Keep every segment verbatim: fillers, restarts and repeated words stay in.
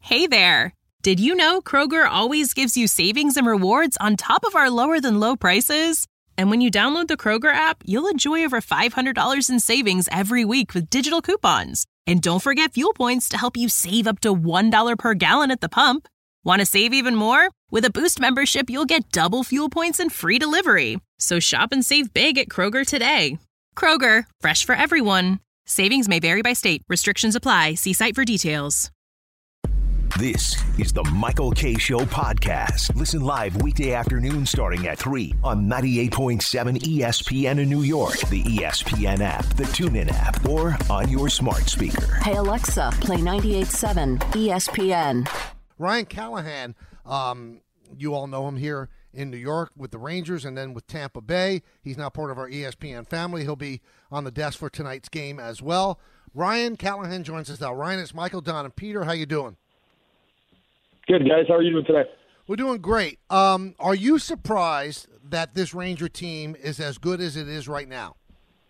Hey there! Did you know Kroger always gives you savings and rewards on top of our lower-than-low prices? And when you download the Kroger app, you'll enjoy over five hundred dollars in savings every week with digital coupons. And don't forget fuel points to help you save up to one dollar per gallon at the pump. Want to save even more? With a Boost membership, you'll get double fuel points and free delivery. So shop and save big at Kroger today. Kroger, fresh for everyone. Savings may vary by state. Restrictions apply. See site for details. This is the Michael Kay Show podcast. Listen live weekday afternoon starting at three on ninety-eight point seven E S P N in New York, the E S P N app, the TuneIn app, or on your smart speaker. Hey, Alexa, play ninety-eight point seven E S P N. Ryan Callahan, um, you all know him here in New York with the Rangers and then with Tampa Bay. He's now part of our E S P N family. He'll be on the desk for tonight's game as well. Ryan Callahan joins us now. Ryan, it's Michael, Don, and Peter. How you doing? Good, guys. How are you doing today? We're doing great. Um, are you surprised that this Ranger team is as good as it is right now?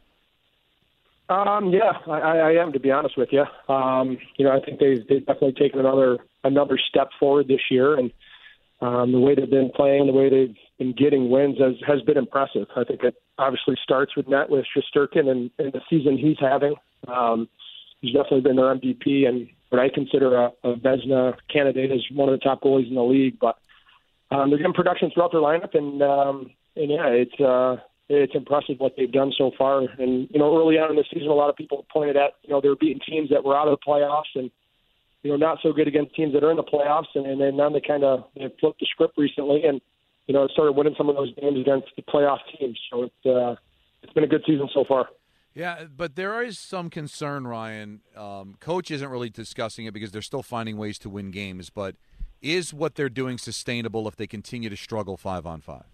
Um, yeah, I, I am, to be honest with you. Um, you know, I think they've, they've definitely taken another another step forward this year, and um, the way they've been playing, the way they've been getting wins has, has been impressive. I think it obviously starts with net with Shesterkin and, and the season he's having. Um, he's definitely been their M V P and what I consider a, a Vezina candidate as one of the top goalies in the league. But um, they're getting production throughout their lineup, and um, and yeah, it's uh, it's impressive what they've done so far. And you know, early on in the season, a lot of people pointed at you know they were beating teams that were out of the playoffs, and you know not so good against teams that are in the playoffs. And, and then now they kind of they flipped the script recently, and you know started winning some of those games against the playoff teams. So it's uh, it's been a good season so far. Yeah, but there is some concern, Ryan. Um, Coach isn't really discussing it because they're still finding ways to win games, but is what they're doing sustainable if they continue to struggle five on five?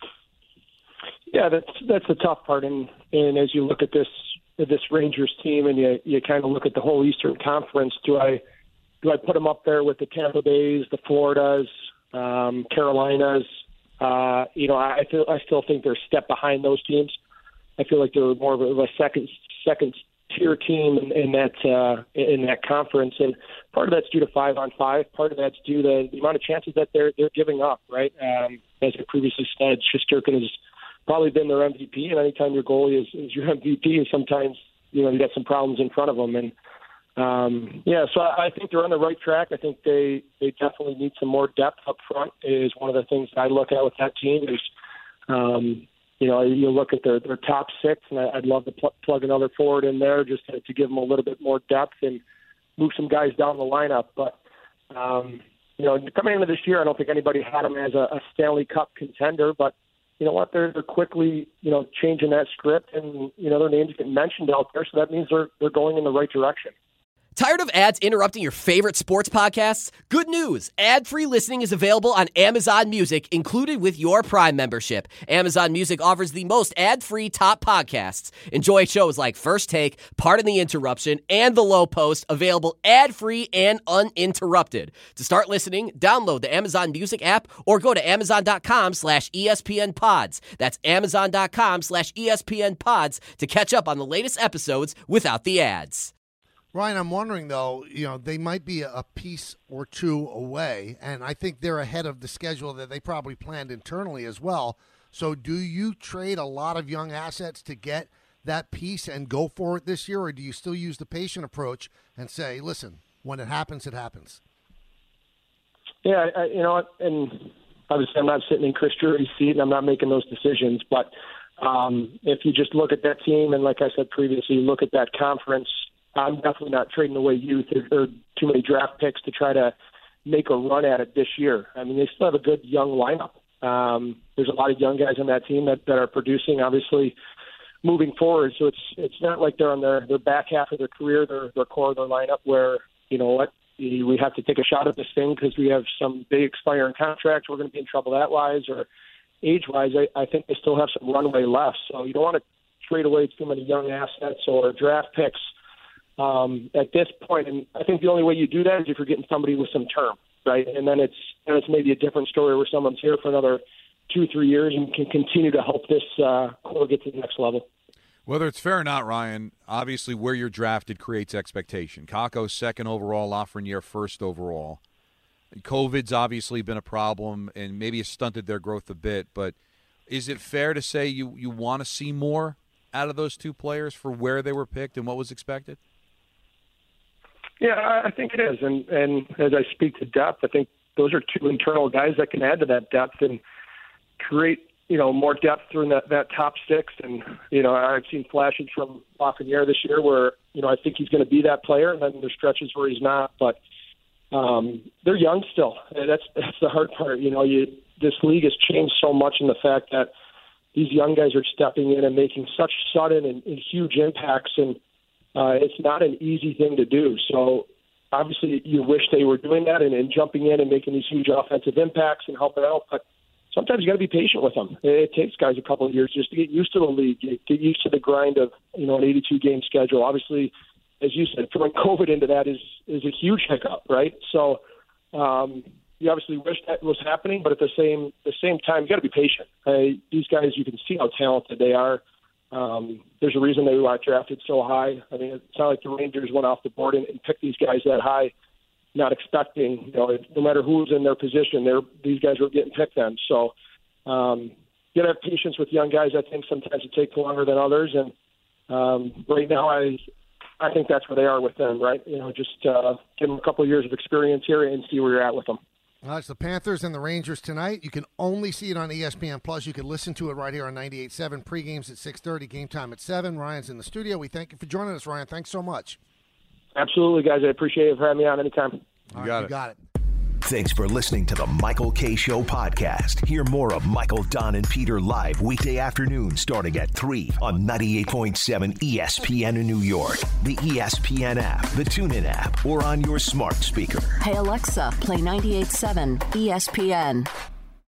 Yeah, that's that's the tough part. And, and as you look at this this Rangers team and you you kind of look at the whole Eastern Conference, do I do I put them up there with the Tampa Bays, the Floridas, um, Carolinas? Uh, you know, I feel I still think they're a step behind those teams. I feel like they're more of a second second tier team in, in that uh, in that conference, and part of that's due to five on five. Part of that's due to the amount of chances that they're they're giving up. Right, um, as I previously said, Shesterkin has probably been their M V P, and anytime your goalie is, is your M V P, sometimes you know you got some problems in front of them. And um, yeah, so I, I think they're on the right track. I think they they definitely need some more depth up front. Is one of the things I look at with that team is. Um, You know, you look at their, their top six, and I'd love to pl- plug another forward in there just to, to give them a little bit more depth and move some guys down the lineup. But, um, you know, coming into this year, I don't think anybody had them as a, a Stanley Cup contender. But, you know what, they're, they're quickly, you know, changing that script, and, you know, their names get mentioned out there, so that means they're they're going in the right direction. Tired of ads interrupting your favorite sports podcasts? Good news! Ad-free listening is available on Amazon Music, included with your Prime membership. Amazon Music offers the most ad-free top podcasts. Enjoy shows like First Take, Pardon the Interruption, and The Low Post, available ad-free and uninterrupted. To start listening, download the Amazon Music app or go to amazon.com slash ESPN pods. That's amazon.com slash ESPN pods to catch up on the latest episodes without the ads. Ryan, I'm wondering, though, you know, they might be a piece or two away, and I think they're ahead of the schedule that they probably planned internally as well. So do you trade a lot of young assets to get that piece and go for it this year, or do you still use the patient approach and say, listen, when it happens, it happens? Yeah, I, you know, and obviously I'm not sitting in Chris Drury's seat, and I'm not making those decisions, but um, if you just look at that team, and like I said previously, look at that conference, I'm definitely not trading away youth or, or too many draft picks to try to make a run at it this year. I mean, they still have a good young lineup. Um, there's a lot of young guys on that team that, that are producing, obviously, moving forward. So it's it's not like they're on their, their back half of their career, their, their core of their lineup, where, you know what, we have to take a shot at this thing because we have some big expiring contracts. We're going to be in trouble that wise, or age-wise, I, I think they still have some runway left. So you don't want to trade away too many young assets or draft picks Um, at this point, and I think the only way you do that is if you're getting somebody with some term, right? And then it's and it's maybe a different story where someone's here for another two, three years and can continue to help this uh, core get to the next level. Whether it's fair or not, Ryan, obviously where you're drafted creates expectation. Kakko's second overall, Lafreniere first overall. COVID's obviously been a problem and maybe it's stunted their growth a bit, but is it fair to say you, you want to see more out of those two players for where they were picked and what was expected? Yeah, I think it is. And, and as I speak to depth, I think those are two internal guys that can add to that depth and create, you know, more depth through that, that top six. And, you know, I've seen flashes from Lafreniere this year where, you know, I think he's going to be that player, and then there's stretches where he's not. But um, they're young still. And that's that's the hard part. You know, you this league has changed so much in the fact that these young guys are stepping in and making such sudden and, and huge impacts, and uh, it's not an easy thing to do. So obviously you wish they were doing that and, and jumping in and making these huge offensive impacts and helping out, but sometimes you got to be patient with them. It takes guys a couple of years just to get used to the league, get used to the grind of, you know, an eighty-two game schedule. Obviously, as you said, throwing COVID into that is is a huge hiccup, right? So um, you obviously wish that was happening, but at the same the same time, you got to be patient. Uh, these guys, you can see how talented they are. Um, there's a reason they were drafted so high. I mean, it's not like the Rangers went off the board and, and picked these guys that high, not expecting, you know, no matter who's in their position, they're, these guys were getting picked then. So um, you got to have patience with young guys. I think sometimes it takes longer than others. And um, right now, I I think that's where they are with them, right? You know, just uh, give them a couple of years of experience here and see where you're at with them. Well, it's the Panthers and the Rangers tonight. You can only see it on E S P N Plus. You can listen to it right here on ninety-eight point seven. Pre-games at six thirty, game time at seven. Ryan's in the studio. We thank you for joining us, Ryan. Thanks so much. Absolutely, guys. I appreciate it for having me on anytime. You All got right, it. You got it. Thanks for listening to the Michael Kay Show podcast. Hear more of Michael, Don, and Peter live weekday afternoon starting at three on ninety-eight point seven E S P N in New York, the E S P N app, the TuneIn app, or on your smart speaker. Hey, Alexa, play ninety-eight point seven E S P N.